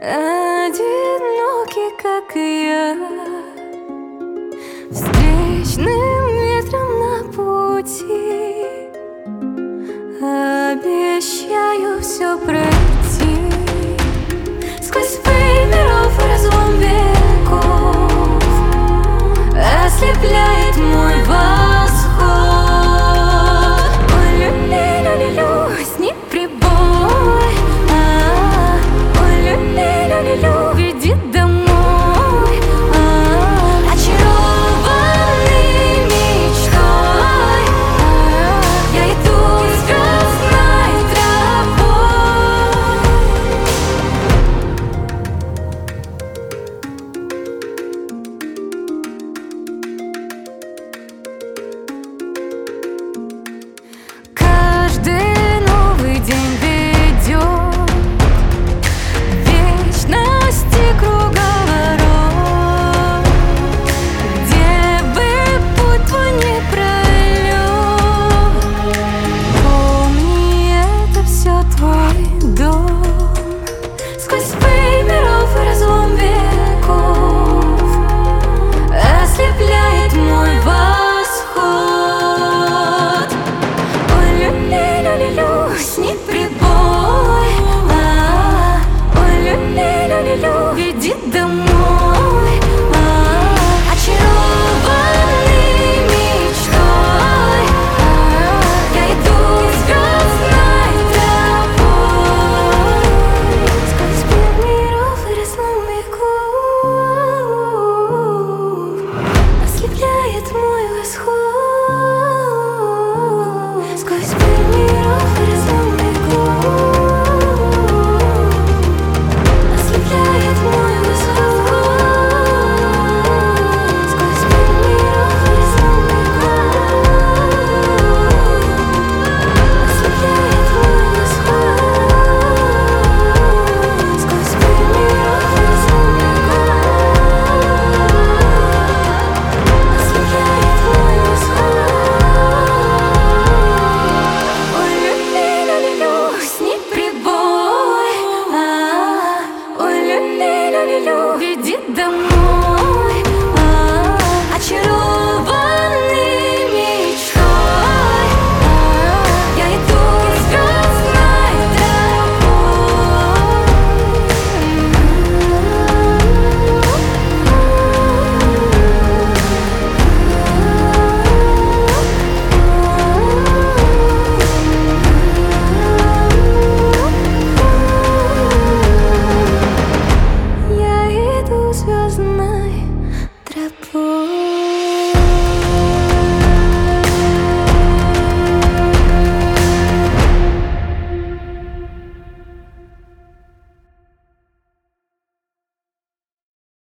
одинокий, как и я, встречным ветром на пути. Обещаю все пройти сквозь пыль миров и разлом веков. Ослепляет мой восход. Ой, люли-люли-лю, с ним прибой. Ой, люли-люли-лю, веди домой. Очарованный мечтой, я иду звездной тропой. Каждый новый день ведет в вечности круговорот. Где бы путь твой не пролет, помни, это все твой дом. Сквозь пыль миров и разлом веков ослепляет мой восход. Ой, люли-люли-лю, с ним прибой. Ой, люли-люли-лю, веди домой. Очарованный мечтой, я иду звездной тропой. Сквозь пыль миров и разлом веков ослепляет мой восход. Сквозь пыль миров и разлом веков ослепляет мой восход. Сквозь пыль миров и разлом веков ослепляет мой восход. Сквозь пыль миров и разлом веков ослепляет мой восход. Ой, люли-люли-лю, с ним прибой. Ой, люли-люли-лю, веди домой.